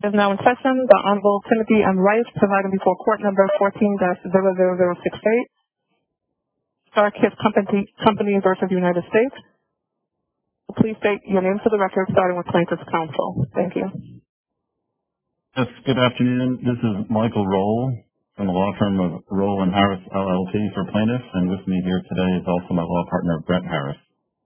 Is now in session. The Honorable Timothy M. Rice, presiding before court number 14-00068, Starkist Company versus United States. Please state your name for the record, starting with plaintiff's counsel. Thank you. Yes, good afternoon. This is Michael Roll from the law firm of Roll and Harris LLP for plaintiffs, and with me here today is also my law partner, Brett Harris.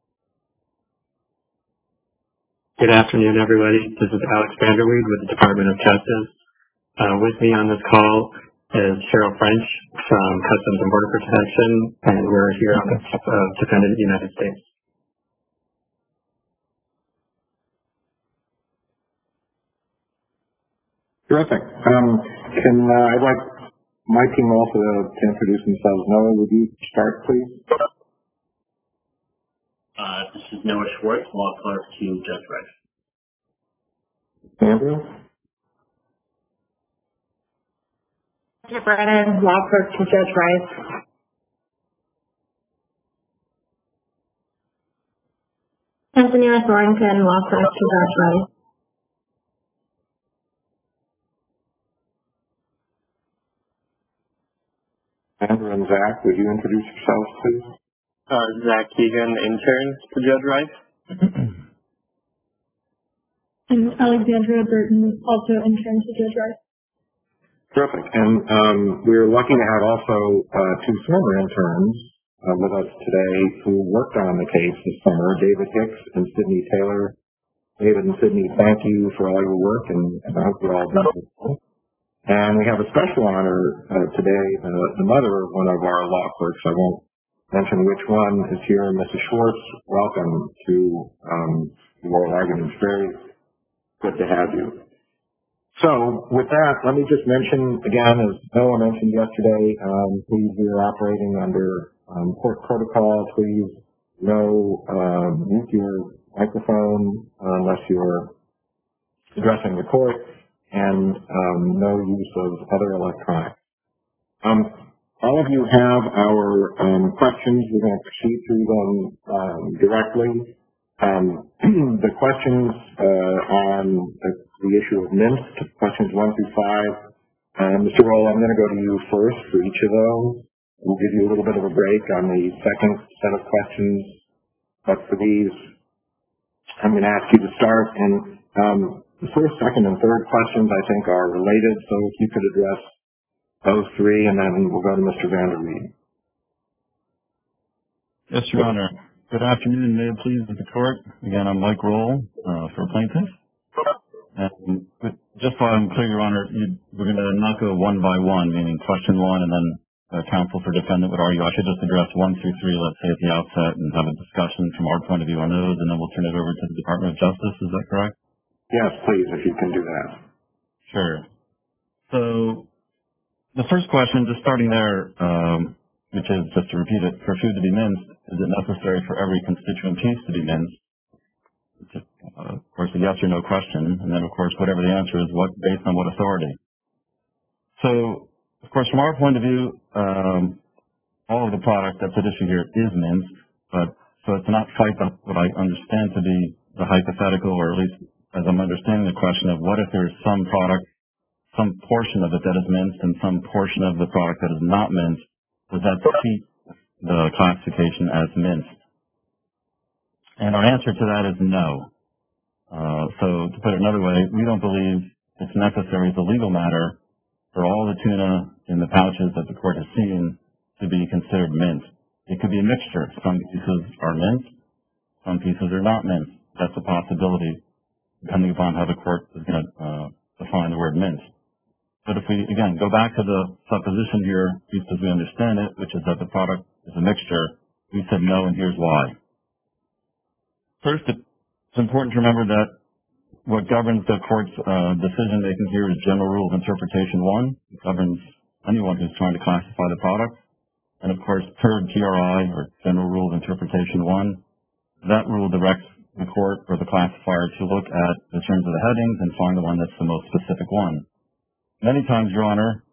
Good afternoon, everybody. This is Alex Vanderweed with the Department of Justice. With me on this call is Cheryl French from Customs and Border Protection, and we're here on behalf of Defendant United States. Terrific. I'd like my team also to introduce themselves. Noah, would you start, please? This is Noah Schwartz, law clerk to Judge Rice. Andrew? Mr. Brennan, law clerk to Judge Rice. Antonia Thornton, law clerk to Judge Rice. Andrew and Zach, would you introduce yourselves, please? Zach Keegan, intern to Judge Rice. And Alexandria Burton, also intern to Judge Rice. Terrific. And we're lucky to have also two former interns with us today who worked on the case this summer, David Hicks and Sydney Taylor. David and Sydney, thank you for all your work, and I hope you're all doing well. And we have a special honor today. The mother of one of our law clerks, I won't mention which one, is here. Mrs. Schwartz, welcome to the oral argument. It's very good to have you. So with that, let me just mention again, as Noah mentioned yesterday, please, we are operating under court protocol. Please mute your microphone unless you're addressing the court, and no use of other electronics. All of you have our questions. We're going to proceed through them directly. The questions on the issue of MINST, questions 1 through 5. Mr. Roll, I'm going to go to you first for each of those. We'll give you a little bit of a break on the second set of questions. But for these, I'm going to ask you to start. And the first, second, and third questions, I think, are related. So if you could address those three, and then we'll go to Mr. Vanderweed. Yes, Your Honor. Good afternoon. May it please the court. Again, I'm Mike Roll for plaintiff. And just so I'm clear, Your Honor, we're going to not go one by one, meaning question one, and then counsel for defendant would argue I should just address 1 through 3, let's say, at the outset, and have a discussion from our point of view on those, and then we'll turn it over to the Department of Justice. Is that correct? Yes, please, if you can do that. Sure. So the first question, just starting there, which is, just to repeat it, for food to be minced, is it necessary for every constituent piece to be minced? Of course, a yes or no question, and then, of course, whatever the answer is, based on what authority. So, of course, from our point of view, all of the product that's at issue here is minced, but so it's not fight what I understand to be the hypothetical, or at least as I'm understanding the question of what if there's some product, some portion of it that is minced and some portion of the product that is not minced, does that defeat the classification as minced? And our answer to that is no. So to put it another way, we don't believe it's necessary as a legal matter for all the tuna in the pouches that the court has seen to be considered minced. It could be a mixture. Some pieces are minced, some pieces are not minced. That's a possibility, depending upon how the court is going to define the word minced. But if we, again, go back to the supposition here, at least as we understand it, which is that the product is a mixture, we said no, and here's why. First, it's important to remember that what governs the court's decision-making here is General Rule of Interpretation 1. It governs anyone who's trying to classify the product. And, of course, per GRI, or General Rule of Interpretation 1, that rule directs the court or the classifier to look at the terms of the headings and find the one that's the most specific one. Many times, Your Honor,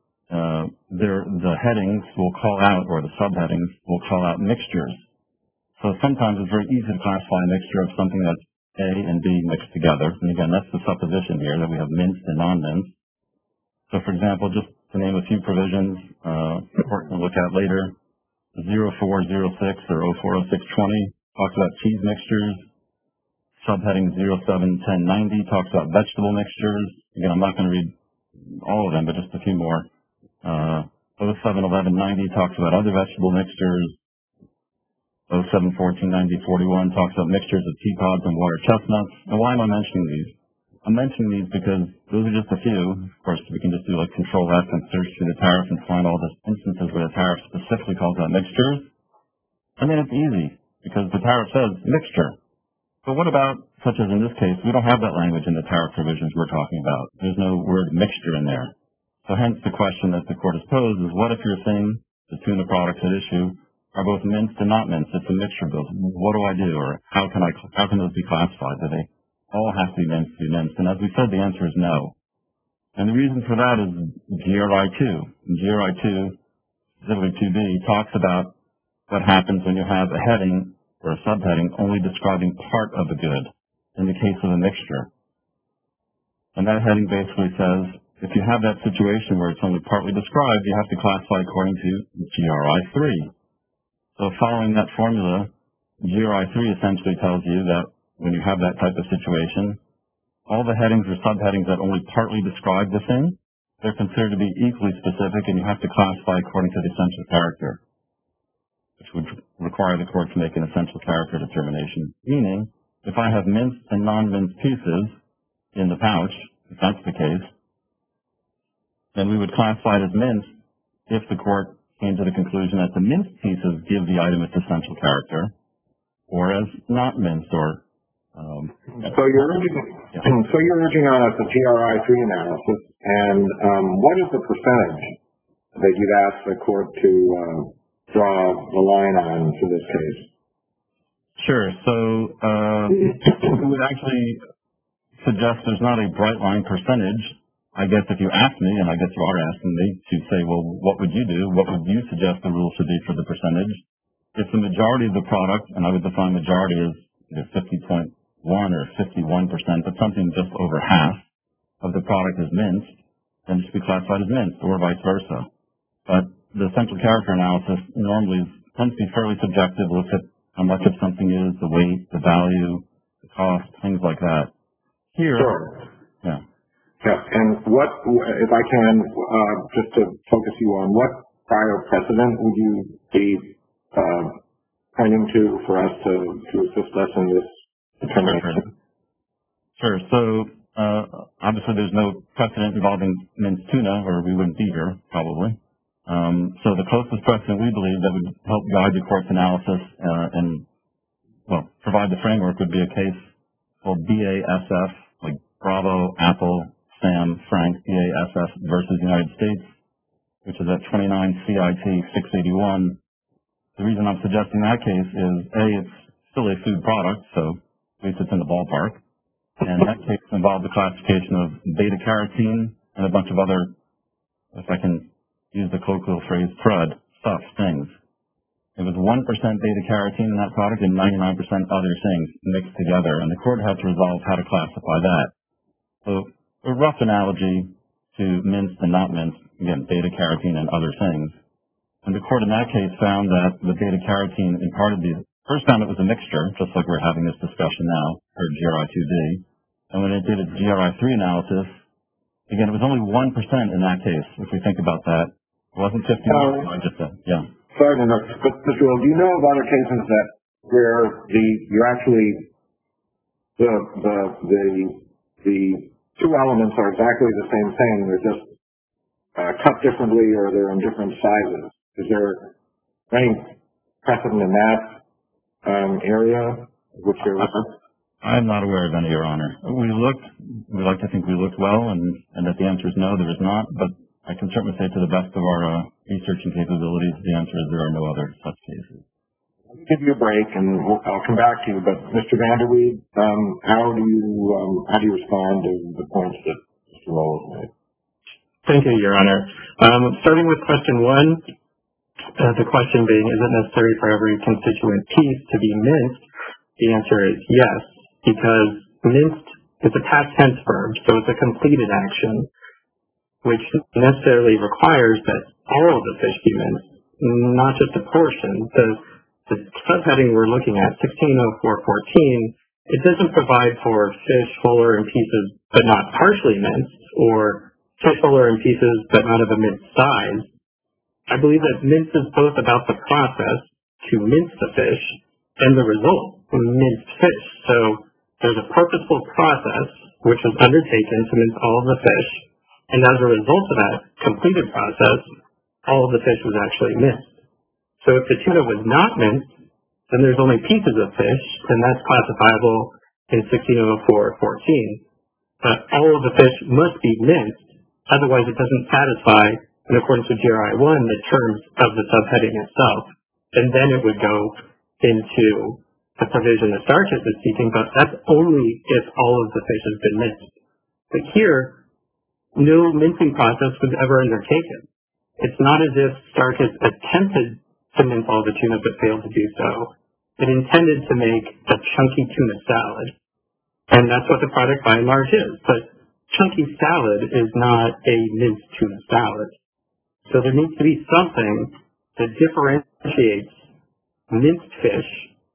the headings will call out, or the subheadings will call out mixtures. So sometimes it's very easy to classify a mixture of something that's A and B mixed together. And again, that's the supposition here, that we have minced and non-minced. So, for example, just to name a few provisions, we're going to look at later, 0406 or 040620 talks about cheese mixtures. Subheading 071090 talks about vegetable mixtures. Again, I'm not going to read all of them, but just a few more. 071190 talks about other vegetable mixtures. 07149041 talks about mixtures of pea pods and water chestnuts. Now, why am I mentioning these? I'm mentioning these because those are just a few. Of course, we can just do like Control F and search through the tariff and find all the instances where the tariff specifically calls out mixtures. I mean, it's easy because the tariff says mixture. But what about, such as in this case, we don't have that language in the tariff provisions we're talking about. There's no word mixture in there. So hence the question that the court has posed is, what if you're saying the tuna products at issue are both minced and not minced? It's a mixture of those. What do I do? Or how can those be classified? Do they all have to be minced? And as we said, the answer is no. And the reason for that is GRI 2. GRI 2, specifically 2B, talks about what happens when you have a heading or a subheading only describing part of a good in the case of a mixture. And that heading basically says, if you have that situation where it's only partly described, you have to classify according to GRI 3. So following that formula, GRI 3 essentially tells you that when you have that type of situation, all the headings or subheadings that only partly describe the thing, they're considered to be equally specific, and you have to classify according to the essential character, which would require the court to make an essential character determination. Meaning, if I have minced and non-minced pieces in the pouch, if that's the case, then we would classify it as minced if the court came to the conclusion that the minced pieces give the item its essential character, or as not minced, or So you're urging on us a GRI 3 analysis, and what is the percentage that you'd ask the court to draw the line on for this case? Sure. So we would actually suggest there's not a bright line percentage. I guess if you ask me, and I guess you are asking me, to say, well, what would you do? What would you suggest the rule should be for the percentage? If the majority of the product, and I would define majority as either 50.1 or 51%, but something just over half of the product is minced, then it should be classified as minced, or vice versa. But the essential character analysis normally tends to be fairly subjective, looks at how much of something is, the weight, the value, the cost, things like that. Here, Sure. Yeah. Yeah, and what, if I can, just to focus you on, what prior precedent would you be pointing to for us to assist us in this determination? Sure. So, obviously there's no precedent involving minced tuna, or we wouldn't be here, probably. So the closest precedent we believe that would help guide the court's analysis and, well, provide the framework would be a case called BASF, like Bravo, Apple, Sam, Frank, BASF versus United States, which is at 29 CIT 681. The reason I'm suggesting that case is, A, it's still a food product, so at least it's in the ballpark. And that case involved the classification of beta-carotene and a bunch of other, if I can use the colloquial phrase, crud, stuff, things. It was 1% beta-carotene in that product and 99% other things mixed together, and the court had to resolve how to classify that. So a rough analogy to minced and not minced, again, beta-carotene and other things. And the court in that case found that the beta-carotene imparted first found it was a mixture, just like we're having this discussion now, or GRI 2D. And when it did its GRI 3 analysis, again, it was only 1% in that case, if we think about that. It wasn't 50%, I just said, yeah. Sorry to interrupt, but Mr. Will, do you know of other cases that where you're actually the two elements are exactly the same thing, they're just cut differently or they're in different sizes? Is there any precedent in that area? Which I'm not aware of any, Your Honor. We like to think we looked well, and that the answer is no, there is not, but I can certainly say to the best of our researching capabilities, the answer is there are no other such cases. I'll give you a break, and I'll come back to you. But Mr. Vanderweed, how do you respond to the points that Mr. Lowell made? Thank you, Your Honor. Starting with question 1, the question being, is it necessary for every constituent piece to be minced? The answer is yes. because minced is a past tense verb, so it's a completed action, which necessarily requires that all of the fish be minced, not just a portion. The subheading we're looking at, 1604.14, it doesn't provide for fish whole or in pieces but not partially minced, or fish whole or in pieces but not of a minced size. I believe that mince is both about the process to mince the fish and the result, minced fish. So there's a purposeful process which was undertaken to mince all of the fish, and as a result of that completed process, all of the fish was actually minced. So if the tuna was not minced, then there's only pieces of fish, and that's classifiable in 1604.14. But all of the fish must be minced, otherwise it doesn't satisfy, in accordance with GRI 1, the terms of the subheading itself. And then it would go into the provision that StarKist is seeking, but that's only if all of the fish has been minced. But here, no mincing process was ever undertaken. It's not as if StarKist attempted to mince all the tuna but failed to do so. It intended to make a chunky tuna salad. And that's what the product by and large is. But chunky salad is not a minced tuna salad. So there needs to be something that differentiates minced fish,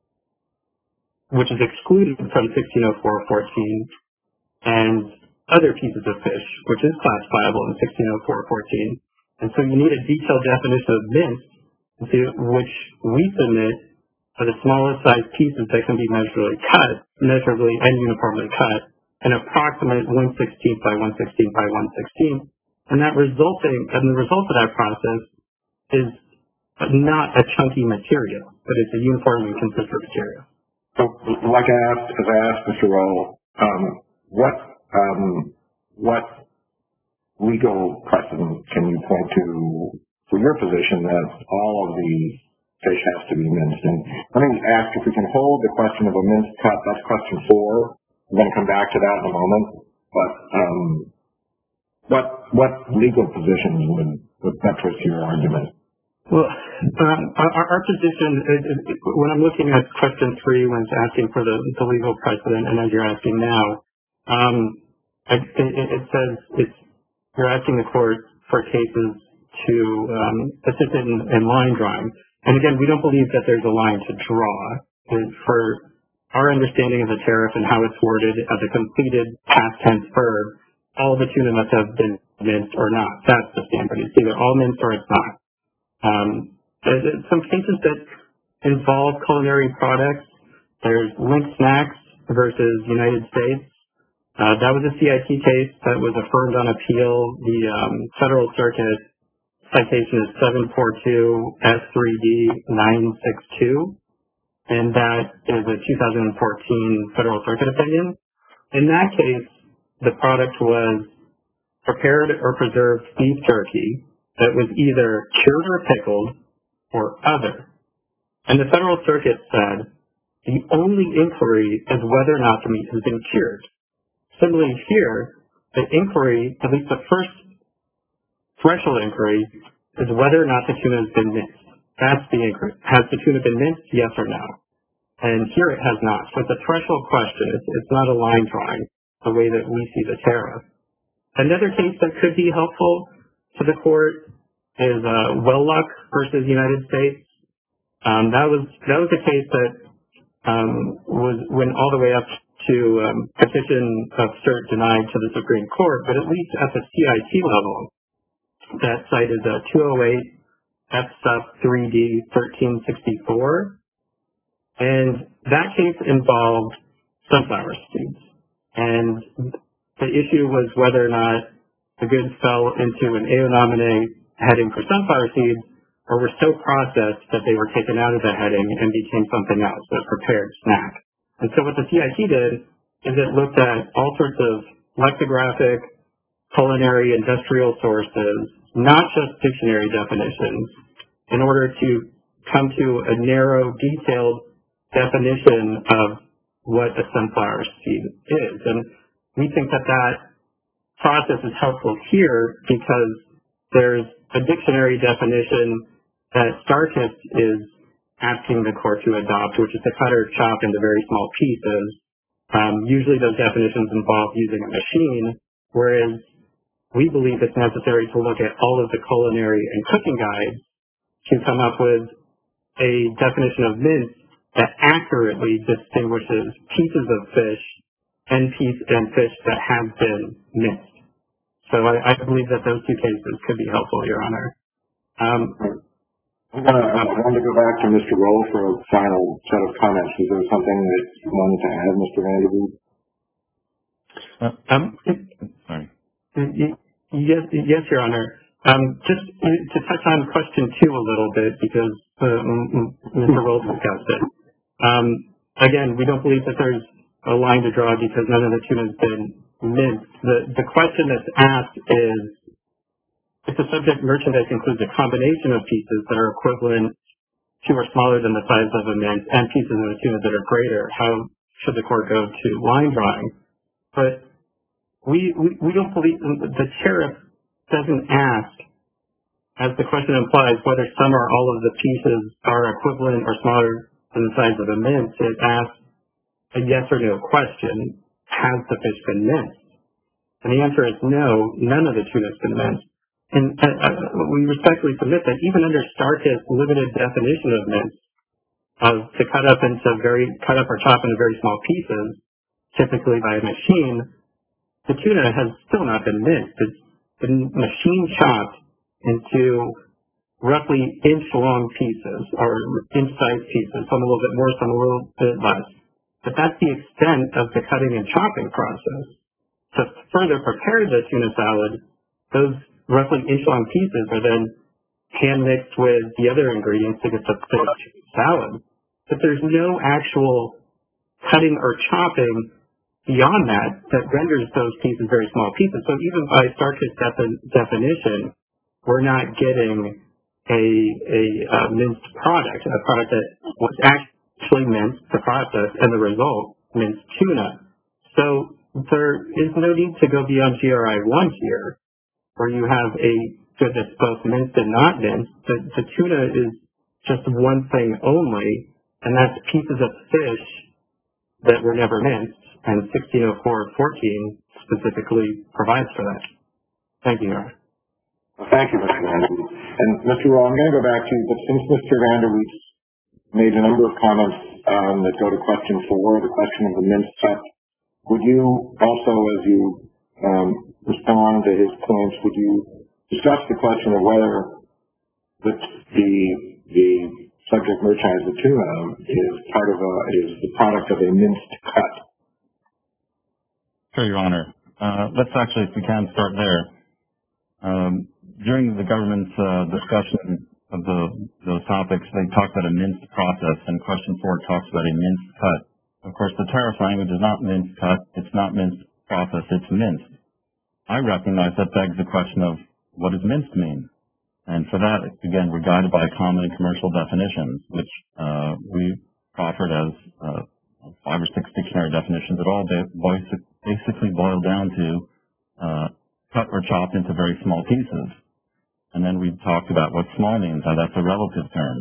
which is excluded from 1604.14, and other pieces of fish, which is classifiable in 1604.14. And so you need a detailed definition of minced, which we submit for the smallest size pieces that can be measurably and uniformly cut, an approximate 1/16 by 1/16 by 1/16. And the result of that process is not a chunky material, but it's a uniformly consistent material. So, like I asked Mr. Roll, what legal precedent can you point to for your position that all of the fish has to be minced? And let me ask if we can hold the question of a minced cut. That's question 4. I'm going to come back to that in a moment. But what legal positions would buttress your argument? Well, our position, when I'm looking at question 3, when it's asking for the legal precedent, and as you're asking now, it says you're asking the court for cases to assist in line drawing. And again, we don't believe that there's a line to draw. For our understanding of the tariff and how it's worded as a completed past tense verb, all the tuna must have been minced or not. That's the standard. It's either all minced or it's not. There's some cases that involve culinary products. There's Link Snacks versus United States. That was a CIT case that was affirmed on appeal. The Federal Circuit citation is 742 S3D 962, and that is a 2014 Federal Circuit opinion. In that case, the product was prepared or preserved beef jerky that was either cured or pickled or other. And the Federal Circuit said the only inquiry is whether or not the meat has been cured. Similarly here, the inquiry, at least the first threshold inquiry, is whether or not the tuna has been minced. That's the inquiry. Has the tuna been minced, yes or no? And here it has not. So it's a threshold question. It's not a line drawing, the way that we see the tariff. Another case that could be helpful to the court is Wellluck versus United States. That was a case that went all the way up to petition of cert denied to the Supreme Court, but at least at the CIT level, that site is 208 F-Sub 3D 1364, and that case involved sunflower seeds, and the issue was whether or not the goods fell into an AO nominee heading for sunflower seeds or were so processed that they were taken out of the heading and became something else, a prepared snack. And so what the CIT did is it looked at all sorts of lexicographic, culinary, industrial sources, not just dictionary definitions, in order to come to a narrow, detailed definition of what a sunflower seed is. And we think that that process is helpful here because there's a dictionary definition that StarKist is asking the court to adopt, which is to cut or chop into very small pieces Usually those definitions involve using a machine, whereas we believe it's necessary to look at all of the culinary and cooking guides to come up with a definition of mince that accurately distinguishes pieces of fish and fish that have been minced. So I believe that those two cases could be helpful, Your Honor. I want to go back to Mr. Roll for a final set of comments. Is there something that you wanted to add, Mr. Vandervoort? Sorry. Yes, Your Honor. Just to touch on question 2 a little bit, because Mr. Roll discussed it. Again, we don't believe that there's a line to draw because none of the tuna has been minced. The question that's asked is, if the subject merchandise includes a combination of pieces that are equivalent to or smaller than the size of a mince and pieces of the tuna that are greater, how should the court go to line drawing? But we don't believe, the sheriff doesn't ask, as the question implies, whether some or all of the pieces are equivalent or smaller than the size of a mince. It asks a yes or no question: has the fish been minced? And the answer is no, none of the tuna has been minced. And we respectfully submit that even under Starkist's limited definition of mince, to cut up or chop into very small pieces, typically by a machine, the tuna has still not been minced. It's been machine chopped into roughly inch-long pieces or inch-sized pieces, some a little bit more, some a little bit less. But that's the extent of the cutting and chopping process. To further prepare the tuna salad, those roughly inch-long pieces are then hand-mixed with the other ingredients to get the fish salad. But there's no actual cutting or chopping beyond that renders those pieces very small pieces. So even by Starkist's definition, we're not getting a minced product, a product that was actually minced to process, and the result, minced tuna. So there is no need to go beyond GRI 1 here, where you have a good that's both minced and not minced. The tuna is just one thing only, and that's pieces of fish that were never minced, and 1604-14 specifically provides for that. Thank you, Your Honor. Thank you, Mr. Vandervoort. And Mr. Roll, I'm going to go back to you, but since Mr. Vandervoort made a number of comments that go to question 4, the question of the minced cut, would you also, as you respond to his points, would you discuss the question of whether the subject merchandise, the tuna, is the product of a minced cut? Sure, Your Honor. Let's actually, if we can, start there. During the government's discussion of those topics, they talked about a minced process, and question 4 talks about a minced cut. Of course, the tariff language is not minced cut, it's not minced process, it's minced. I recognize that begs the question of, what does minced mean? And for that, again, we're guided by common and commercial definitions, which we proffered as 5 or 6 dictionary definitions that all basically boil down to cut or chopped into very small pieces. And then we talked about what small means, how that's a relative term.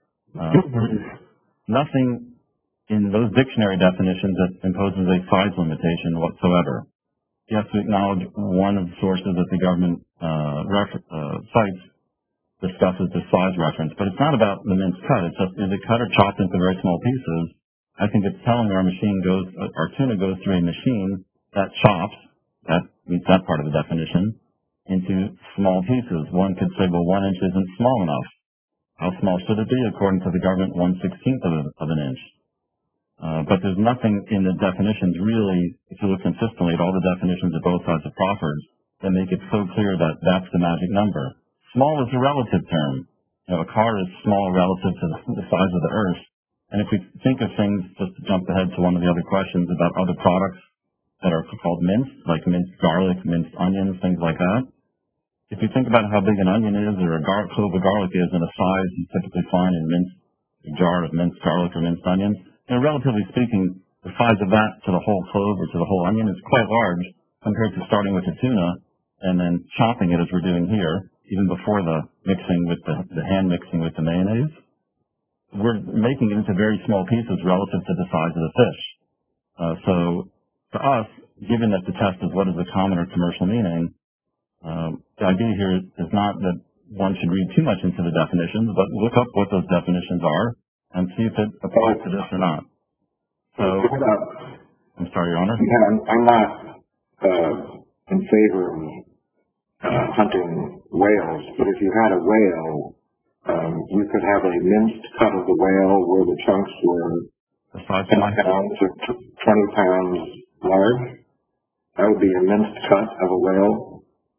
Nothing in those dictionary definitions that imposes a size limitation whatsoever. You have to acknowledge one of the sources that the government cites discusses the size reference, but it's not about the minced cut. It's just, is it cut or chopped into very small pieces? I think it's telling our tuna goes through a machine that chops, that meets that part of the definition, into small pieces. One could say, well, 1 inch isn't small enough. How small should it be? According to the government, 1/16 of an inch. But there's nothing in the definitions really, if you look consistently at all the definitions that both sides have proffered, that make it so clear that that's the magic number. Small is a relative term. A car is small relative to the size of the earth. And if we think of things, just to jump ahead to one of the other questions about other products that are called minced, like minced garlic, minced onions, things like that. If you think about how big an onion is or a clove of garlic is and the size you typically find in a jar of minced garlic or minced onions, relatively speaking, the size of that to the whole clove or to the whole onion is quite large compared to starting with the tuna and then chopping it as we're doing here, even before the mixing with the hand mixing with the mayonnaise. We're making it into very small pieces relative to the size of the fish. So for us, given that the test is what is the common or commercial meaning, the idea here is not that one should read too much into the definitions, but look up what those definitions are and see if it applies to this or not. So, I'm sorry, Your Honor. I'm not in favor of hunting whales, but if you had a whale, you could have a minced cut of the whale where the chunks were 10 pounds or 20 pounds large. That would be a minced cut of a whale.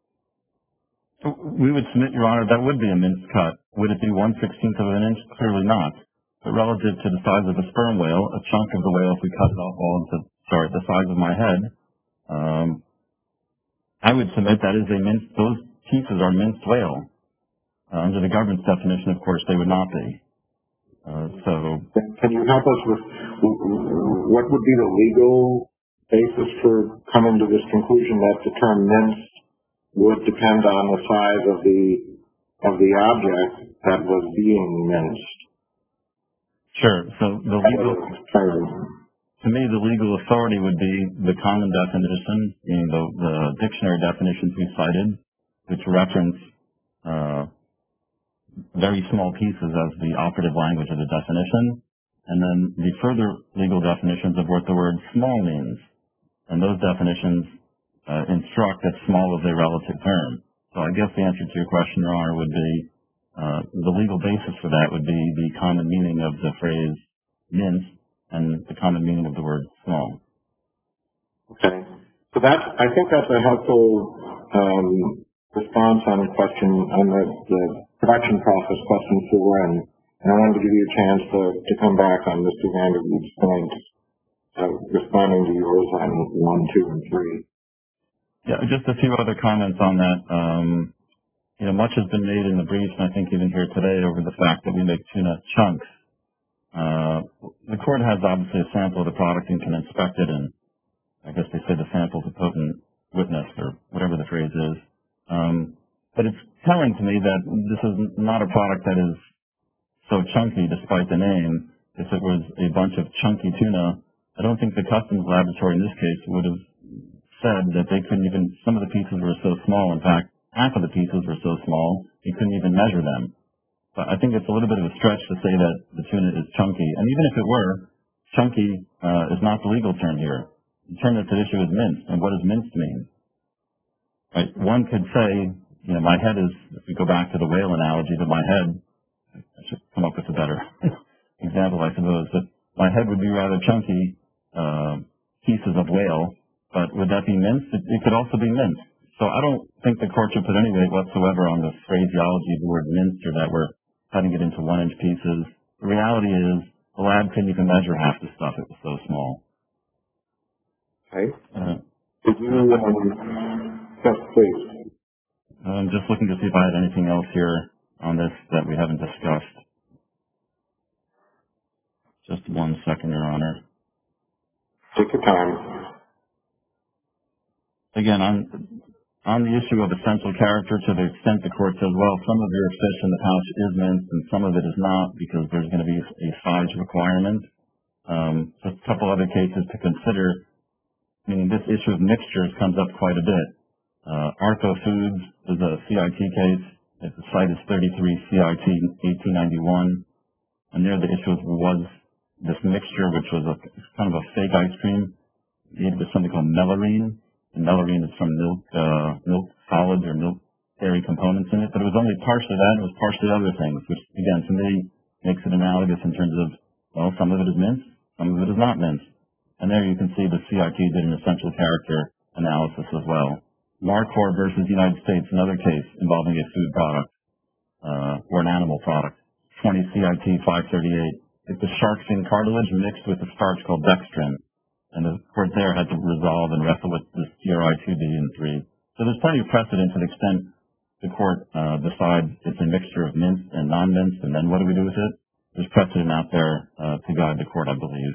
We would submit, Your Honor, that would be a minced cut. Would it be 1/16 of an inch? Clearly not. But relative to the size of a sperm whale, a chunk of the whale, if we cut it off all into, the size of my head, I would submit that is those pieces are minced whale. Under the government's definition, of course, they would not be. Can you help us with what would be the legal basis for coming to this conclusion that the term minced would depend on the size of the object that was being minced? Sure. So to me, the legal authority would be the common definition, meaning the dictionary definitions we cited, which reference very small pieces as the operative language of the definition, and then the further legal definitions of what the word small means. And those definitions instruct that small is a relative term. So I guess the answer to your question, Your Honor, would be the legal basis for that would be the common meaning of the phrase minced and the common meaning of the word small. Okay. So I think that's a helpful response on the question, on the production process question 4, and I wanted to give you a chance to come back on Mr. Vanderwood's point, responding to yours on 1, 2, and 3. Yeah, just a few other comments on that. Much has been made in the briefs, and I think even here today, over the fact that we make tuna chunks. The court has obviously a sample of the product and can inspect it, and I guess they say the sample is a potent witness, or whatever the phrase is. But it's telling to me that this is not a product that is so chunky, despite the name. If it was a bunch of chunky tuna, I don't think the customs laboratory in this case would have said that they couldn't even, some of the pieces were so small. In fact, half of the pieces were so small, you couldn't even measure them. But I think it's a little bit of a stretch to say that the tuna is chunky. And even if it were, chunky is not the legal term here. The term that's at issue is minced. And what does minced mean? Right? One could say, my head is, if we go back to the whale analogy, that my head, I should come up with a better example, I suppose, that my head would be rather chunky pieces of whale. But would that be minced? It could also be minced. So I don't think the court should put any weight whatsoever on the phraseology of the word minced, or that we're cutting it into 1-inch pieces. The reality is the lab couldn't even measure half the stuff. It was so small. Okay. Did you, yes, please. I'm just looking to see if I had anything else here on this that we haven't discussed. Just 1 second, Your Honor. Take your time. Again, on the issue of essential character, to the extent the court says, well, some of your fish in the pouch is minced and some of it is not because there's going to be a size requirement. Just a couple other cases to consider. This issue of mixtures comes up quite a bit. Arco Foods is a CIT case. The site is 33 CIT 1891. And there the issue was this mixture, which was kind of a fake ice cream made with something called melarine. And melarine is from milk solids or milk dairy components in it, but it was only partially that, and it was partially other things, which again to me makes it analogous in terms of, well, some of it is minced, some of it is not minced. And there you can see the CIT did an essential character analysis as well. Marcor versus United States, another case involving a food product or an animal product. 20 CIT 538. It's the shark fin cartilage mixed with a starch called dextrin. And the court there had to resolve and wrestle with this GRI 2B and 3. So there's plenty of precedent to the extent the court decides it's a mixture of minced and non-minced, and then what do we do with it? There's precedent out there to guide the court, I believe.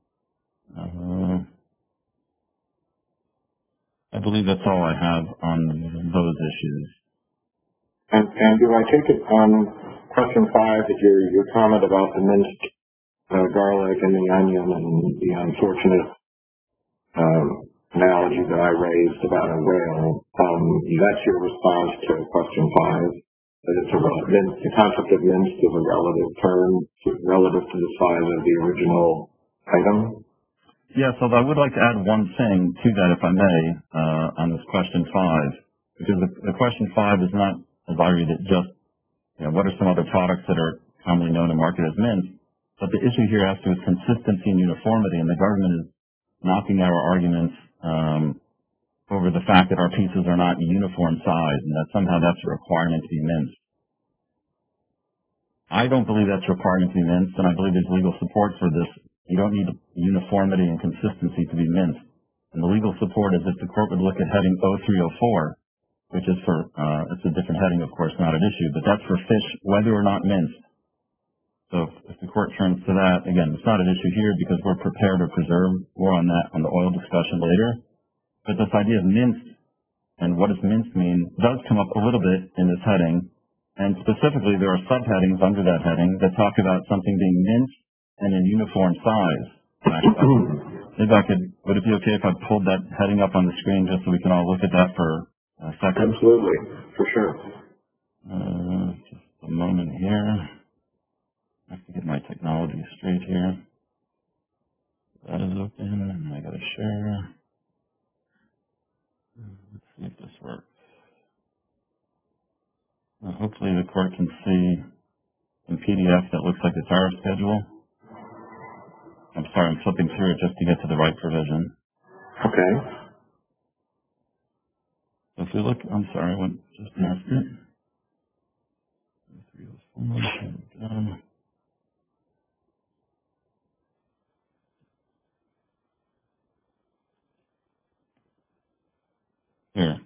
I believe that's all I have on those issues. And do I take it on question 5 that your comment about the minced garlic and the onion and the unfortunate analogy that I raised about a whale. That's your response to question 5. That it's the concept of minced is a relative term relative to the size of the original item. Yeah, so I would like to add one thing to that, if I may, on this question 5, because the question 5 is not, as I read it, just what are some other products that are commonly known and marketed as minced, but the issue here has to do with consistency and uniformity, and the government is knocking our arguments over the fact that our pieces are not uniform size and that somehow that's a requirement to be minced. I don't believe that's a requirement to be minced, and I believe there's legal support for this. You don't need uniformity and consistency to be minced. And the legal support is if the court would look at heading 0304, which is for, it's a different heading, of course, not an issue, but that's for fish, whether or not minced. So if the court turns to that, again, it's not an issue here because we're prepared or preserved. More on that on the oil discussion later. But this idea of minced and what does minced mean does come up a little bit in this heading. And specifically, there are subheadings under that heading that talk about something being minced and in uniform size. Maybe would it be okay if I pulled that heading up on the screen just so we can all look at that for a second? Absolutely, for sure. Just a moment here. I have to get my technology straight here. That is open, and I gotta share. Let's see if this works. Hopefully the court can see in PDF that looks like the tariff schedule. I'm sorry, I'm flipping through it just to get to the right provision. Okay. So if we look, I'm sorry, I went just past it. Here.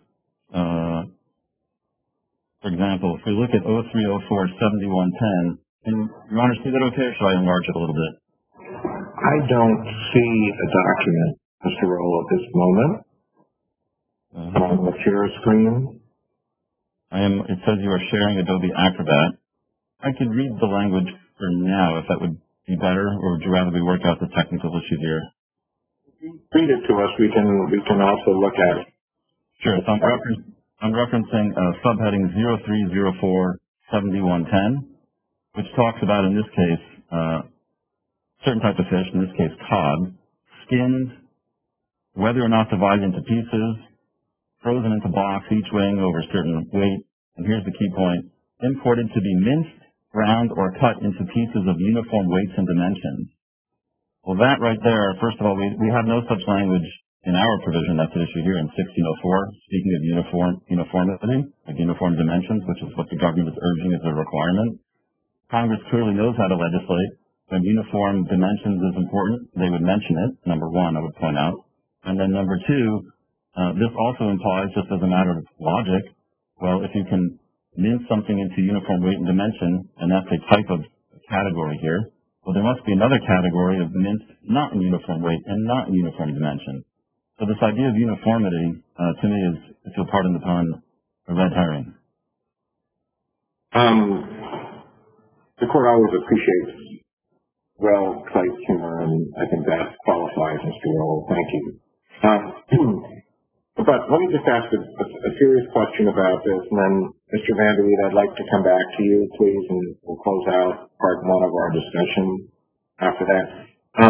For example, if we look at 0304-7110, can Your Honor see that okay, or should I enlarge it a little bit? I don't see a document, Mr. Roll, at this moment. On the share screen. It says you are sharing Adobe Acrobat. I could read the language for now, if that would be better, or would you rather we work out the technical issue here? Read it to us. We can also look at it. Sure. So I'm referencing subheading 0304-7110, which talks about, in this case, certain type of fish, in this case cod, skinned, whether or not divided into pieces, frozen into blocks, each weighing over a certain weight, and here's the key point, imported to be minced, ground, or cut into pieces of uniform weights and dimensions. Well, that right there, first of all, we have no such language in our provision that's at issue here in 1604, speaking of uniformity, like uniform dimensions, which is what the government is urging as a requirement. Congress clearly knows how to legislate. When uniform dimensions is important, they would mention it, number one, I would point out. And then number two, this also implies, just as a matter of logic, well, if you can mince something into uniform weight and dimension, and that's a type of category here, well, there must be another category of minced not in uniform weight and not in uniform dimension. So this idea of uniformity, to me, is, if you'll pardon the pun, a red herring. The court always appreciates well-placed humor, and I think that qualifies, Mr. Roll. Thank you. But let me just ask a serious question about this, and then, Mr. Vanderweed, I'd like to come back to you, please, and we'll close out part one of our discussion after that.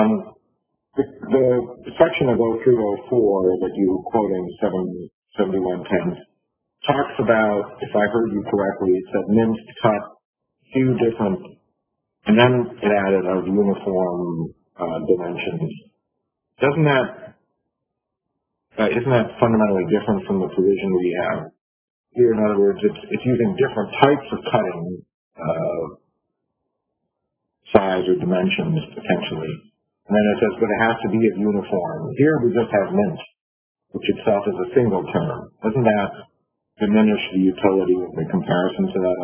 The section of 0304 that you quote in 7110 talks about, if I heard you correctly, it said minced, cut, few different, and then it added of uniform dimensions. Isn't that fundamentally different from the provision we have here? In other words, it's using different types of cutting size or dimensions potentially. And then it says, but it has to be of uniform. Here we just have minced, which itself is a single term. Doesn't that diminish the utility of the comparison to that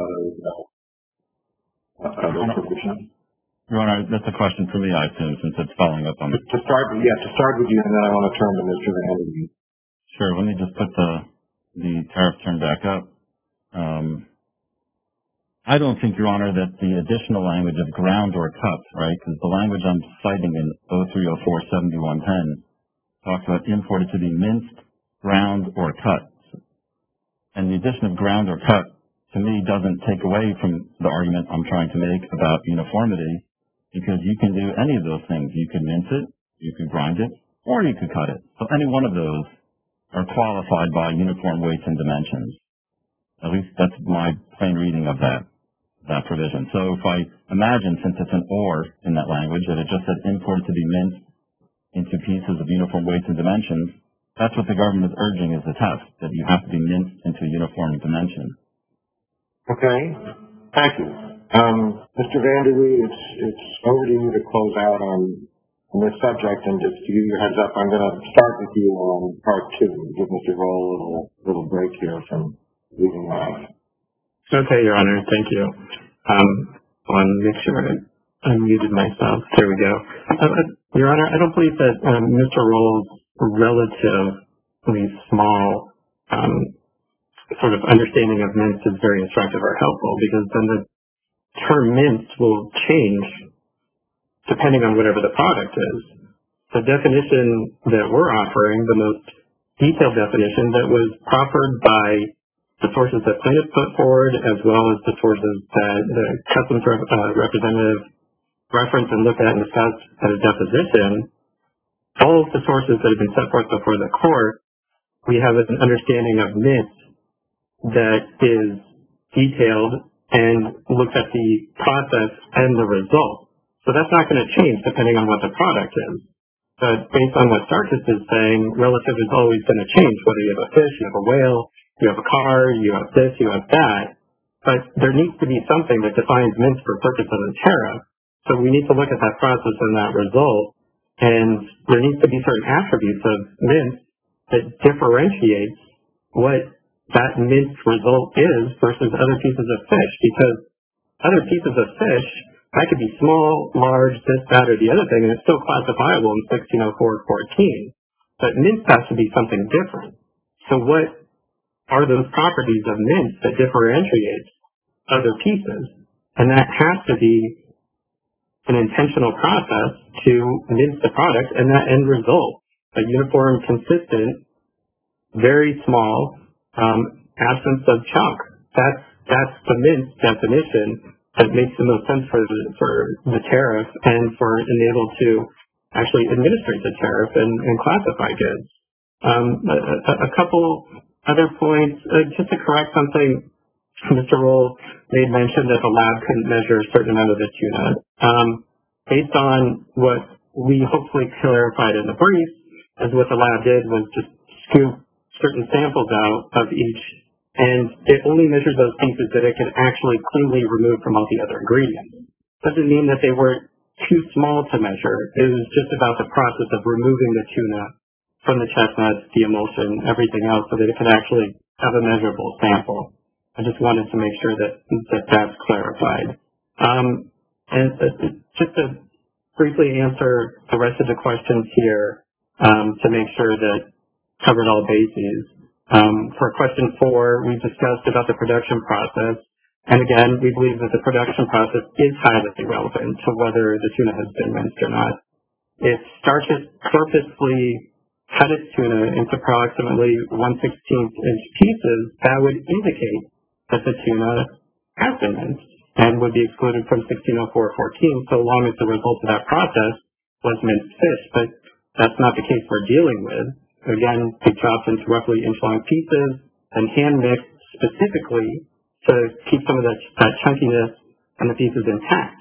other provision? Your Honor, that's a question for me, I assume, since it's following up on... To start with you, and then I want to turn to Mr. Vanderweed. Sure, let me just put the tariff term back up. I don't think, Your Honor, that the additional language of ground or cut, right, because the language I'm citing in 0304-7110 talks about imported to be minced, ground, or cut. And the addition of ground or cut, to me, doesn't take away from the argument I'm trying to make about uniformity, because you can do any of those things. You can mince it, you can grind it, or you can cut it. So any one of those are qualified by uniform weights and dimensions. At least that's my plain reading of that provision. So if I imagine, since it's an or in that language, that it just said imported to be minced into pieces of uniform weights and dimensions, that's what the government is urging is the test, that you have to be minced into a uniform dimension. Okay, thank you. Mr. Vanderweed, it's over to you to close out on this subject, and just to give you a heads up, I'm going to start with you on part two, give Mr. Roll a little break here from leading live. Okay, Your Honor, thank you. I want to make sure I unmuted myself. There we go. Your Honor, I don't believe that Mr. Roll's relatively small sort of understanding of minced is very instructive or helpful, because then the term minced will change depending on whatever the product is. The definition that we're offering, the most detailed definition that was proffered by the sources that plaintiff put forward, as well as the sources that the customs representative referenced and looked at and discussed at a deposition, all of the sources that have been set forth before the court, we have an understanding of minced that is detailed and looks at the process and the result. So that's not going to change depending on what the product is. But based on what Sarkis is saying, relative is always going to change, whether you have a fish, you have a whale, you have a car, you have this, you have that. But there needs to be something that defines minced for purpose of the tariff. So we need to look at that process and that result. And there needs to be certain attributes of minced that differentiates what that minced result is versus other pieces of fish. Because other pieces of fish, that could be small, large, this, that, or the other thing, and it's still classifiable in 1604-14. But minced has to be something different. So what are those properties of minced that differentiates other pieces? And that has to be an intentional process to mince the product, and that end result, a uniform, consistent, very small, absence of chunk. That's the mince definition that makes the most sense for the tariff and for enable to actually administrate the tariff and classify goods. A couple other points, just to correct something, Mr. Roll made mention that the lab couldn't measure a certain amount of the tuna. Based on what we hopefully clarified in the brief, as what the lab did was just scoop certain samples out of each, and it only measured those pieces that it could actually cleanly remove from all the other ingredients. Doesn't mean that they weren't too small to measure. It was just about the process of removing the tuna from the chestnuts, the emulsion, everything else, so that it could actually have a measurable sample. I just wanted to make sure that that's clarified. And just to briefly answer the rest of the questions here, to make sure that covered all bases. For question 4, we've discussed about the production process. And again, we believe that the production process is highly relevant to whether the tuna has been minced or not. If Sarkis purposely cut its tuna into approximately 1/16-inch pieces, that would indicate that the tuna has been minced and would be excluded from 1604-14 so long as the result of that process was minced fish. But that's not the case we're dealing with. Again, they chopped into roughly inch-long pieces and hand-mixed specifically to keep some of that chunkiness and the pieces intact.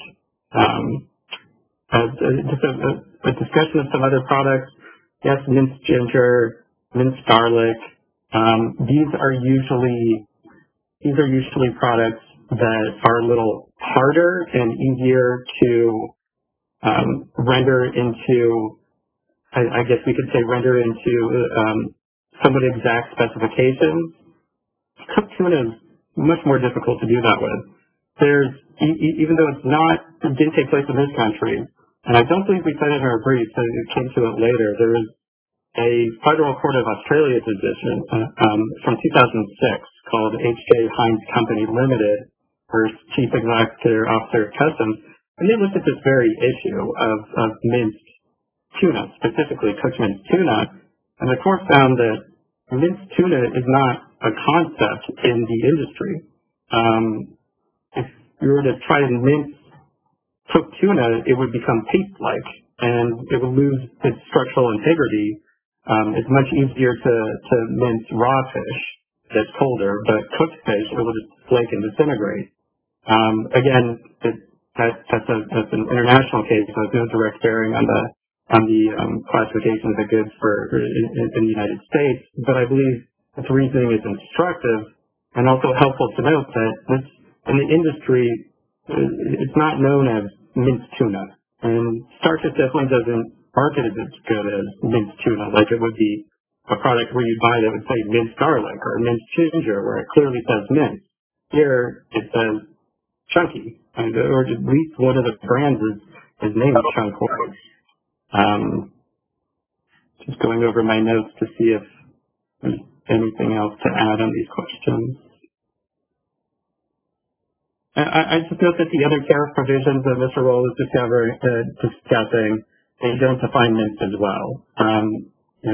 Just a discussion of some other products. Yes, minced ginger, minced garlic. These are usually products that are a little harder and easier to render into, I guess we could say render into somewhat exact specifications. Cooked tuna is much more difficult to do that with. There's, even though it didn't take place in this country, and I don't believe we said it in our brief, so it came to it later, there was a Federal Court of Australia decision from 2006 called H.J. Heinz Company Limited versus Chief Executive Officer of Customs, and they looked at this very issue of minced tuna, specifically cooked minced tuna. And the court found that minced tuna is not a concept in the industry. If you were to try to mince cooked tuna, it would become paste-like, and it would lose its structural integrity. It's much easier to mince raw fish that's colder, but cooked fish, it will just flake and disintegrate. Again, that's an international case, so there's no direct bearing on the classification of the goods in the United States. But I believe this reasoning is instructive and also helpful to note that this, in the industry, it's not known as minced tuna, and Starkist definitely doesn't market it as good as minced tuna, like it would be a product where you buy that would say minced garlic or minced ginger, where it clearly says minced. Here it says chunky, or at least one of the brands is named Chunk Oil. Just going over my notes to see if there's anything else to add on these questions. I just note that the other tariff provisions that Mr. Roll is discussing, they don't define minced as well. And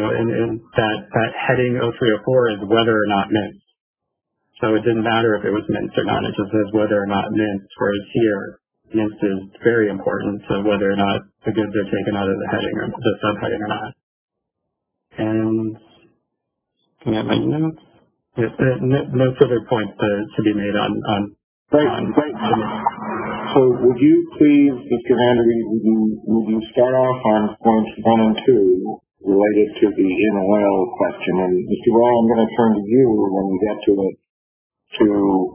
that heading 0304 is whether or not minced. So it didn't matter if it was minced or not, it just says whether or not minced, whereas here, minced is very important to whether or not the goods are taken out of the heading or the subheading or not. And looking at my notes, no further points to be made on Great. So would you please, Mr. Vanderweed, would you start off on points 1 and 2 related to the in oil question? And Mr. Roll, I'm going to turn to you when we get to it to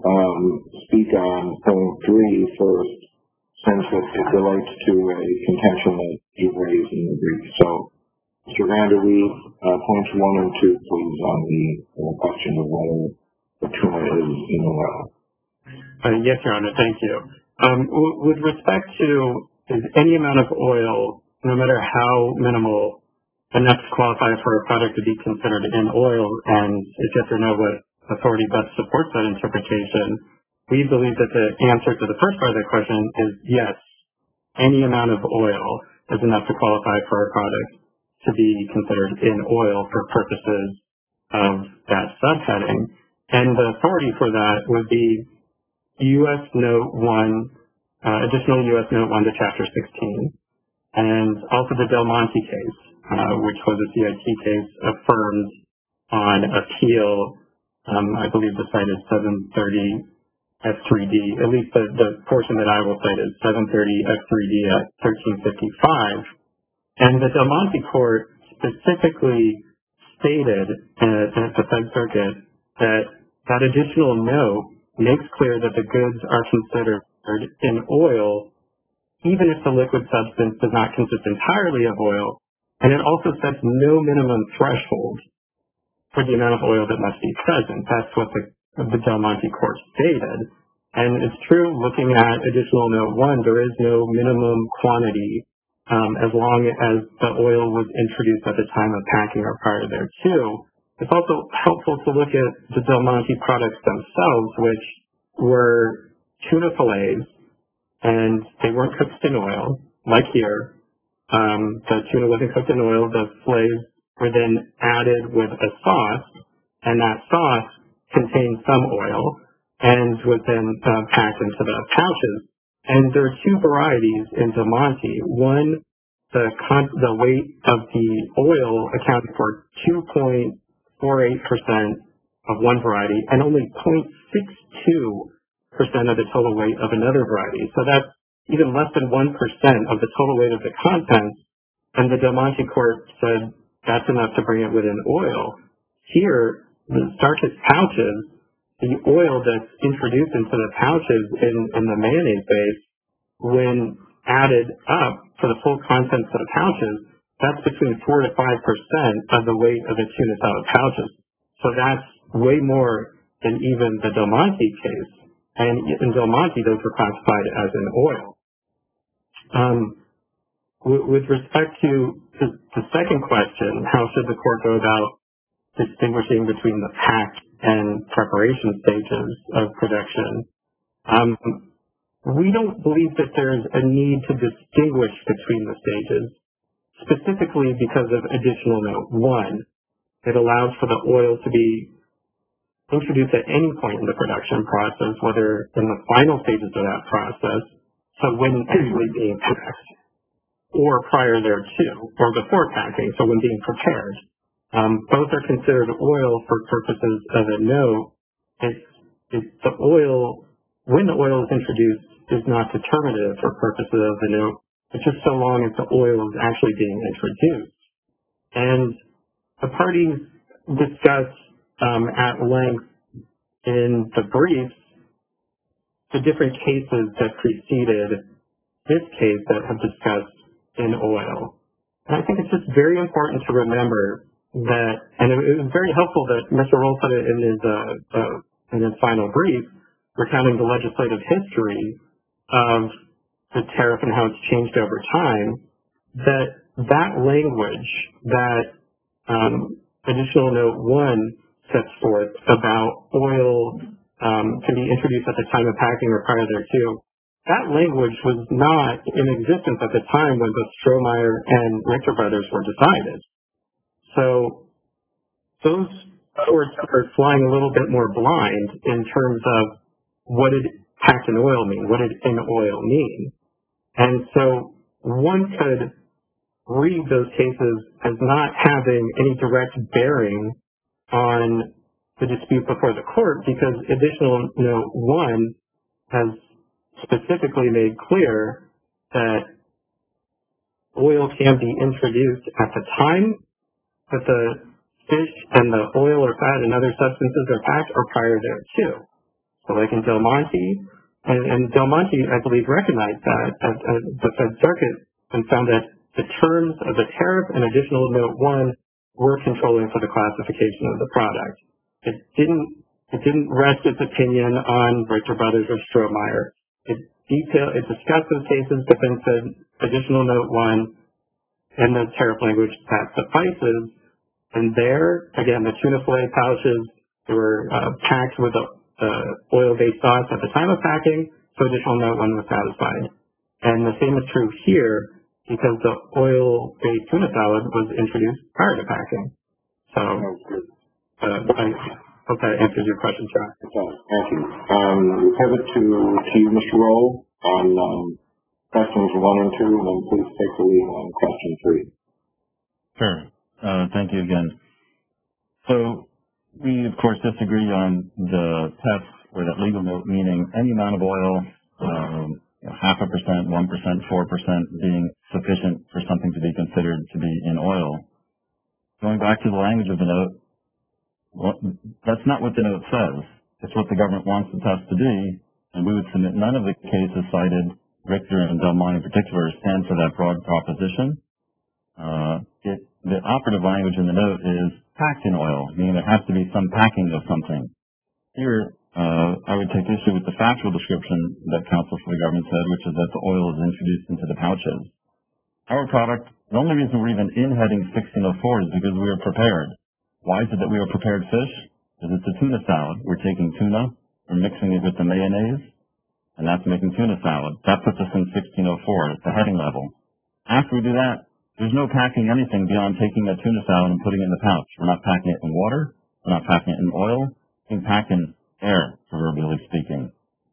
speak on point 3 first, since it relates to a contention that you've raised in the brief. So, Mr. Vanderweed, points 1 and 2, please, on the question of whether the tuna is in oil. Yes, Your Honor, thank you. With respect to any amount of oil, no matter how minimal, enough to qualify for a product to be considered in oil, and if yes or no, what authority best supports that interpretation, we believe that the answer to the first part of the question is yes. Any amount of oil is enough to qualify for a product to be considered in oil for purposes of that subheading. And the authority for that would be U.S. Note 1, additional U.S. Note 1 to Chapter 16, and also the Del Monte case, which was a CIT case affirmed on appeal. I believe the site is 730 F3D, at least the portion that I will cite is 730 F3D at 1355. And the Del Monte court specifically stated at the Fed Circuit that additional note makes clear that the goods are considered in oil even if the liquid substance does not consist entirely of oil, and it also sets no minimum threshold for the amount of oil that must be present. That's what the Del Monte court stated. And it's true, looking at additional note 1, there is no minimum quantity as long as the oil was introduced at the time of packing or prior thereto. It's also helpful to look at the Del Monte products themselves, which were tuna fillets, and they weren't cooked in oil, like here. The tuna wasn't cooked in oil. The fillets were then added with a sauce, and that sauce contained some oil and was then packed into the pouches. And there are 2 varieties in Del Monte. One, the weight of the oil accounted for 2.48% of one variety and only 0.62% of the total weight of another variety. So that's even less than 1% of the total weight of the contents. And the Del Monte court said that's enough to bring it within oil. Here, the Starkist pouches, the oil that's introduced into the pouches in the mayonnaise base, when added up for the full contents of the pouches, that's between 4 to 5% of the weight of the tuna salad pouches. So that's way more than even the Del Monte case. And in Del Monte, those were classified as in oil. With respect to the second question, how should the court go about distinguishing between the pack and preparation stages of production? We don't believe that there's a need to distinguish between the stages. specifically because of additional note 1. It allows for the oil to be introduced at any point in the production process, whether in the final stages of that process, so when actually being packed, or prior thereto, or before packing, so when being prepared. Both are considered oil for purposes of a note. The oil, when the oil is introduced, is not determinative for purposes of the note. It's just so long as the oil is actually being introduced. And the parties discuss at length in the briefs the different cases that preceded this case that have discussed in oil. And I think it's just very important to remember that, and it was very helpful that Mr. Roll put it in his final brief, recounting the legislative history of the tariff and how it's changed over time, that language that additional note 1 sets forth about oil can be introduced at the time of packing or prior thereto, that language was not in existence at the time when both Strohmeyer and Richter brothers were decided. So those courts are flying a little bit more blind in terms of what did packed in oil mean, what did in oil mean. And so one could read those cases as not having any direct bearing on the dispute before the court because additional note 1 has specifically made clear that oil can be introduced at the time that the fish and the oil or fat and other substances are packed or prior thereto. So like in Del Monte, and Del Monte, I believe, recognized that at the Fed Circuit and found that the terms of the tariff and additional note 1 were controlling for the classification of the product. It didn't rest its opinion on Richter brothers or Strohmeyer. It discussed those cases, but then said additional note 1 and the tariff language that suffices. And there, again, the tuna fillet pouches, they were packed with oil-based sauce at the time of packing, so additional note 1 was satisfied. And the same is true here because the oil-based tuna salad was introduced prior to packing. So I hope that answers your question, John. Thank you. We pivot to you, Mr. Roll, on questions 1 and 2, and then please take the lead on question 3. Sure. Thank you again. So we, of course, disagree on the test or that legal note, meaning any amount of oil, 0.5%, 1%, 4% being sufficient for something to be considered to be in oil. Going back to the language of the note, that's not what the note says. It's what the government wants the test to be, and we would submit none of the cases cited, Richter and Del Monte in particular, stand for that broad proposition. The operative language in the note is packed in oil, meaning there has to be some packing of something. Here, I would take issue with the factual description that counsel for the government said, which is that the oil is introduced into the pouches. Our product, the only reason we're even in heading 1604 is because we are prepared. Why is it that we are prepared fish? Because it's a tuna salad. We're taking tuna, we're mixing it with the mayonnaise, and that's making tuna salad. That puts us in 1604 at the heading level. After we do that, there's no packing anything beyond taking a tuna salad and putting it in the pouch. We're not packing it in water. We're not packing it in oil. It's being packed in air, proverbially speaking.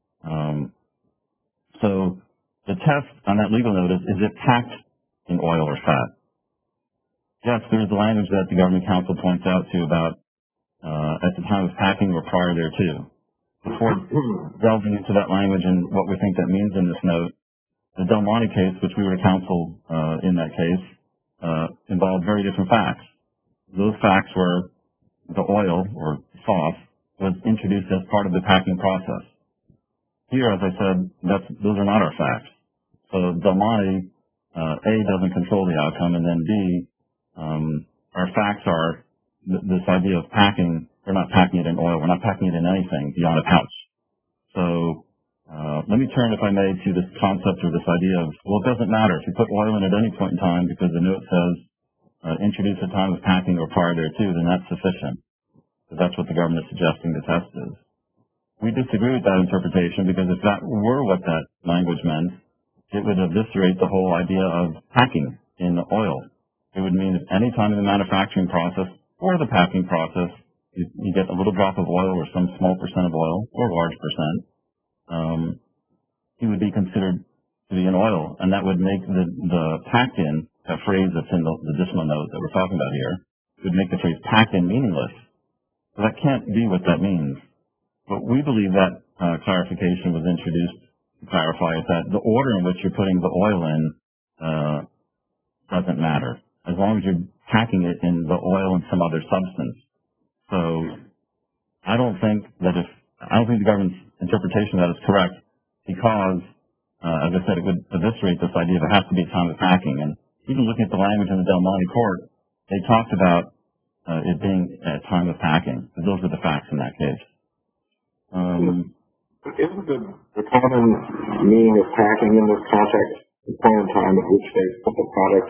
So the test on that legal note is it packed in oil or fat? Yes, there's the language that the government counsel points out to about at the time of packing or prior thereto. Before delving into that language and what we think that means in this note, the Del Monte case, which we were counsel in that case, involved very different facts. Those facts were the oil or sauce was introduced as part of the packing process. Here, as I said, those are not our facts. So Del Monte, A, doesn't control the outcome, and then B, our facts are this idea of packing. We're not packing it in oil. We're not packing it in anything beyond a pouch. So let me turn, if I may, to this concept or this idea of, well, it doesn't matter. If you put oil in at any point in time because the note says introduce at time of packing or prior thereto, then that's sufficient. Because that's what the government is suggesting the test is. We disagree with that interpretation because if that were what that language meant, it would eviscerate the whole idea of packing in oil. It would mean that any time in the manufacturing process or the packing process, you get a little drop of oil or some small percent of oil or large percent, he would be considered to be in oil, and that would make the packed in, that phrase that's in the decimal note that we're talking about here, would make the phrase packed in meaningless. So that can't be what that means. But we believe that clarification was introduced to clarify is that the order in which you're putting the oil in doesn't matter, as long as you're packing it in the oil and some other substance. So I don't think the government's interpretation of that is correct, because, as I said, it would eviscerate this idea of it has to be a time of packing. And even looking at the language in the Del Monte court, they talked about it being a time of packing. Those are the facts in that case. Isn't the common meaning of packing in this context the point in time at which they put the product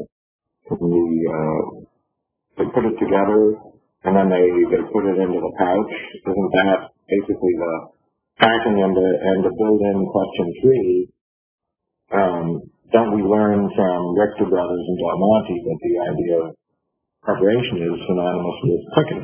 they put it together and then they put it into the pouch? Isn't that basically the packing and the build-in question 3? Don't we learn from Richter Brothers and Del Monte that the idea of preparation is synonymous with cooking?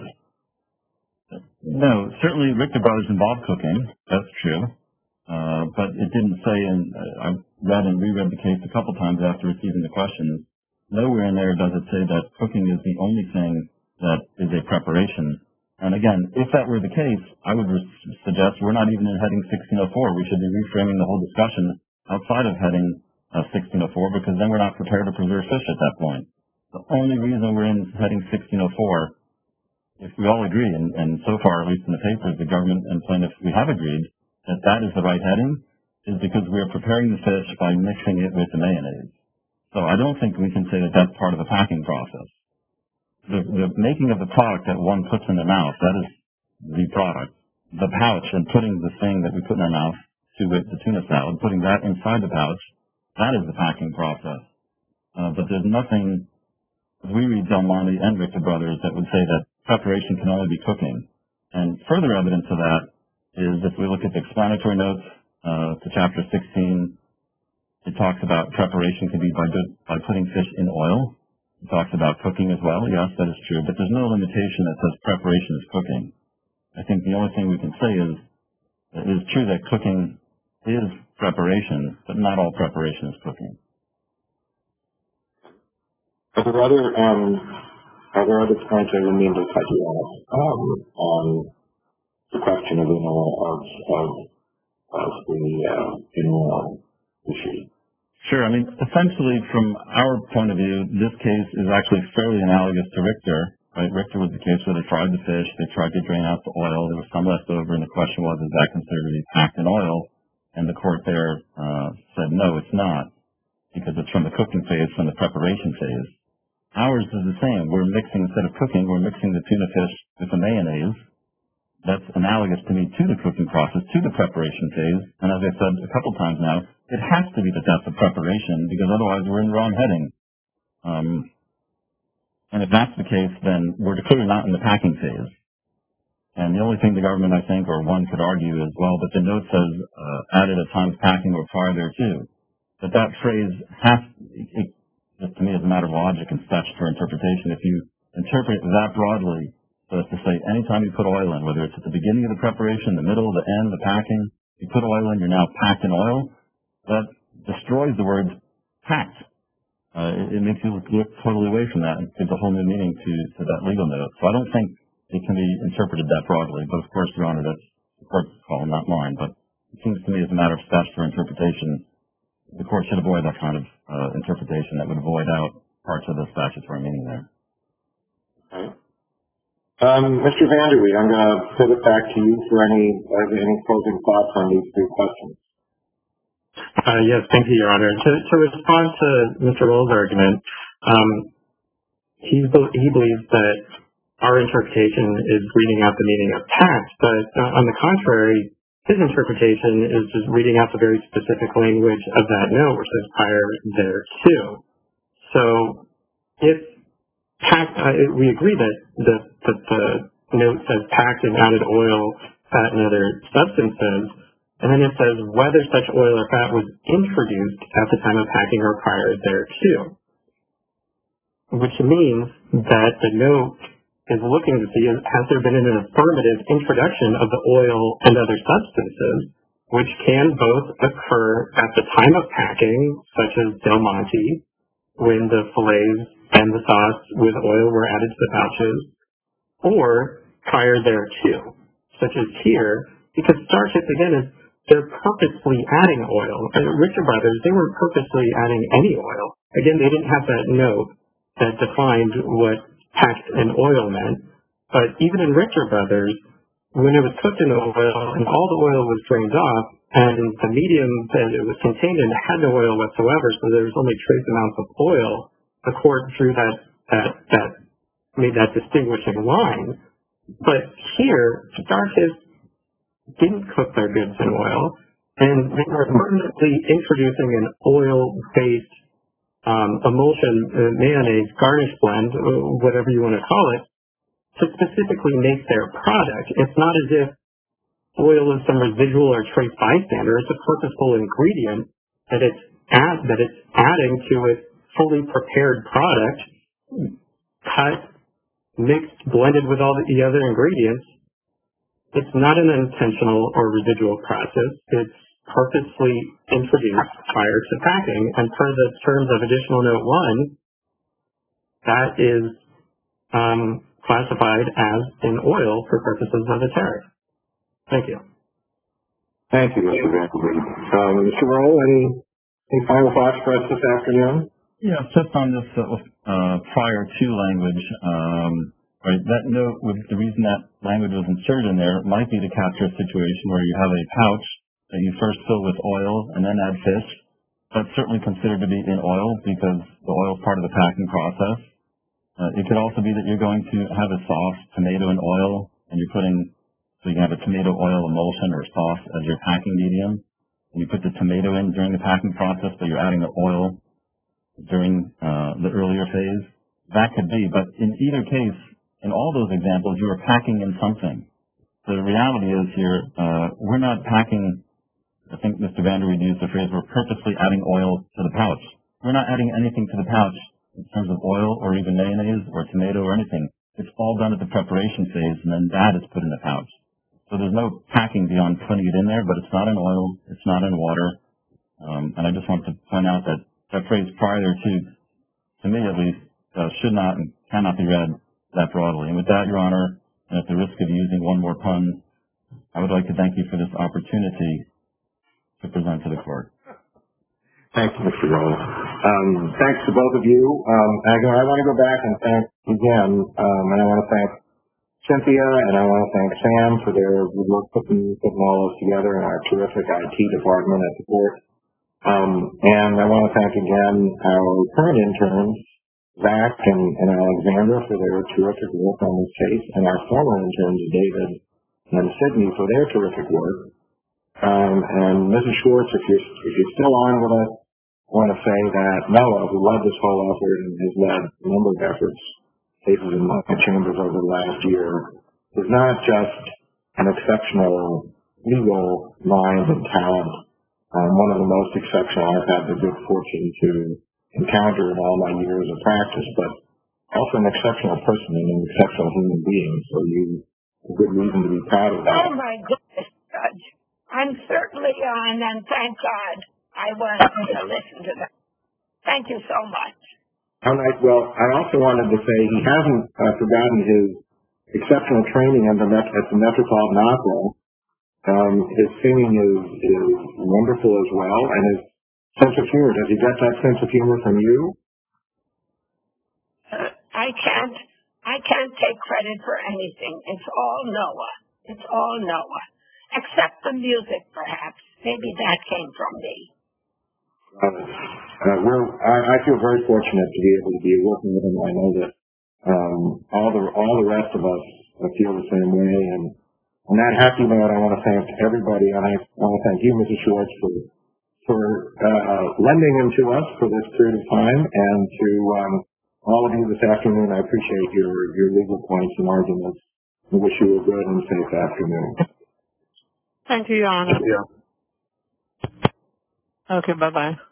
No, certainly Richter Brothers involved cooking. That's true. But it didn't say, and I read and reread the case a couple times after receiving the questions, nowhere in there does it say that cooking is the only thing that is a preparation. And again, if that were the case, I would suggest we're not even in heading 1604. We should be reframing the whole discussion outside of heading 1604, because then we're not prepared to preserve fish at that point. The only reason we're in heading 1604, if we all agree, and so far, at least in the papers, the government and plaintiffs, we have agreed that that is the right heading, is because we are preparing the fish by mixing it with the mayonnaise. So I don't think we can say that that's part of the packing process. The making of the product that one puts in their mouth, that is the product. The pouch and putting the thing that we put in our mouth, to wit, the tuna salad, putting that inside the pouch, that is the packing process. But there's nothing, as we read Del Monte and Richter Brothers, that would say that preparation can only be cooking. And further evidence of that is if we look at the explanatory notes to Chapter 16, it talks about preparation can be by putting fish in oil. It talks about cooking as well. Yes, that is true. But there's no limitation that says preparation is cooking. I think the only thing we can say is it is true that cooking is preparation, but not all preparation is cooking. Are there other points I would mean to cut you off on the question of the in-law issue? Sure. I mean, essentially, from our point of view, this case is actually fairly analogous to Richter. Right? Richter was the case where they fried the fish, they tried to drain out the oil, there was some left over, and the question was, is that considered to be packed in oil? And the court there said, no, it's not, because it's from the cooking phase, from the preparation phase. Ours is the same. We're mixing, instead of cooking, we're mixing the tuna fish with the mayonnaise. That's analogous to me to the cooking process, to the preparation phase. And as I said a couple times now, it has to be that that's the preparation, because otherwise we're in the wrong heading. And if that's the case, then we're clearly not in the packing phase. And the only thing the government, I think, or one could argue is, well, but the note says added at time of packing or prior thereto. But that phrase has, just to me, as a matter of logic and statutory interpretation, if you interpret it that broadly, so as to say anytime you put oil in, whether it's at the beginning of the preparation, the middle, the end, the packing, you put oil in, you're now packed in oil, that destroys the word packed. It makes you look totally away from that and gives a whole new meaning to that legal note. So I don't think it can be interpreted that broadly. But of course, Your Honor, that's the court's call, not mine. But it seems to me as a matter of statutory interpretation, the court should avoid that kind of interpretation that would void out parts of the statutory meaning there. Okay. Mr. Vanderweed, I'm going to put it back to you for any closing thoughts on these three questions. Yes, thank you, Your Honor. To respond to Mr. Roll's argument, he believes that our interpretation is reading out the meaning of packed, but on the contrary, his interpretation is just reading out the very specific language of that note, which says prior thereto. So if packed, we agree that the note says packed and added oil, fat, and other substances, and then it says whether such oil or fat was introduced at the time of packing or prior thereto. which means that the note is looking to see has there been an affirmative introduction of the oil and other substances, which can both occur at the time of packing, such as Del Monte, when the fillets and the sauce with oil were added to the pouches, or prior thereto, such as here, because Starkist, again, is they're purposely adding oil. And Richter Brothers, they weren't purposely adding any oil. Again, they didn't have that note that defined what packed in oil meant. But even in Richter Brothers, when it was cooked in oil and all the oil was drained off, and the medium that it was contained in had no oil whatsoever, so there was only trace amounts of oil, the court drew that made that distinguishing line. But here, Starkist didn't cook their goods in oil, and they were permanently introducing an oil-based emulsion, mayonnaise, garnish blend, whatever you want to call it, to specifically make their product. It's not as if oil is some residual or trace bystander. It's a purposeful ingredient that it's adding to a fully prepared product, cut, mixed, blended with all the other ingredients. It's not an intentional or residual process. It's purposely introduced prior to packing, and per the terms of Additional Note 1, that is classified as an oil for purposes of the tariff. Thank you. Thank you, Mr. Vanderbilt. Mr. Roll, any final thoughts for us this afternoon? Yeah, just on this prior to language, right, that note, the reason that language was inserted in there might be to capture a situation where you have a pouch that you first fill with oil and then add fish. That's certainly considered to be in oil because the oil is part of the packing process. It could also be that you're going to have a sauce, tomato and oil, and you're so you can have a tomato oil emulsion or sauce as your packing medium. And you put the tomato in during the packing process, but you're adding the oil during the earlier phase. That could be, but in either case, in all those examples, you are packing in something. So the reality is here, we're not packing, I think Mr. Vanderweed used the phrase, we're purposely adding oil to the pouch. We're not adding anything to the pouch in terms of oil or even mayonnaise or tomato or anything. It's all done at the preparation phase, and then that is put in the pouch. So there's no packing beyond putting it in there, but it's not in oil, it's not in water. And I just want to point out that that phrase prior to me at least, should not and cannot be read that broadly. And with that, Your Honor, and at the risk of using one more pun, I would like to thank you for this opportunity to present to the court. Thank you, Mr. Roll. Thanks to both of you. I want to go back and thank again, and I want to thank Cynthia and I want to thank Sam for their work putting all this together in our terrific IT department at the court. And I want to thank again our current interns, Zach and Alexandra, for their terrific work on this case, and our former interns, David and Sydney, for their terrific work. And Mrs. Schwartz, if you're still on with us, I want to say that Noah, who led this whole effort and has led a number of efforts, cases in my chambers over the last year, is not just an exceptional legal mind and talent, one of the most exceptional I've had the good fortune to encounter in all my years of practice, but also an exceptional person and an exceptional human being. So you have a good reason to be proud of that. Oh my goodness, Judge. I'm certainly on, and thank God I was to listen to that. Thank you so much. How nice. Well, I also wanted to say he hasn't forgotten his exceptional training at the Metropolitan Opera. His singing is wonderful as well, and his sense of humor. Does he get that sense of humor from you? I can't take credit for anything. It's all Noah. It's all Noah. Except the music, perhaps. Maybe that came from me. I feel very fortunate to be able to be working with him. I know that all the rest of us feel the same way. And on that happy note, I want to thank everybody. And I want to thank you, Mrs. Schwartz, for lending him to us for this period of time, and to all of you this afternoon. I appreciate your legal points and arguments. I wish you a good and safe afternoon. Thank you, Your Honor. Yeah. Okay, bye-bye.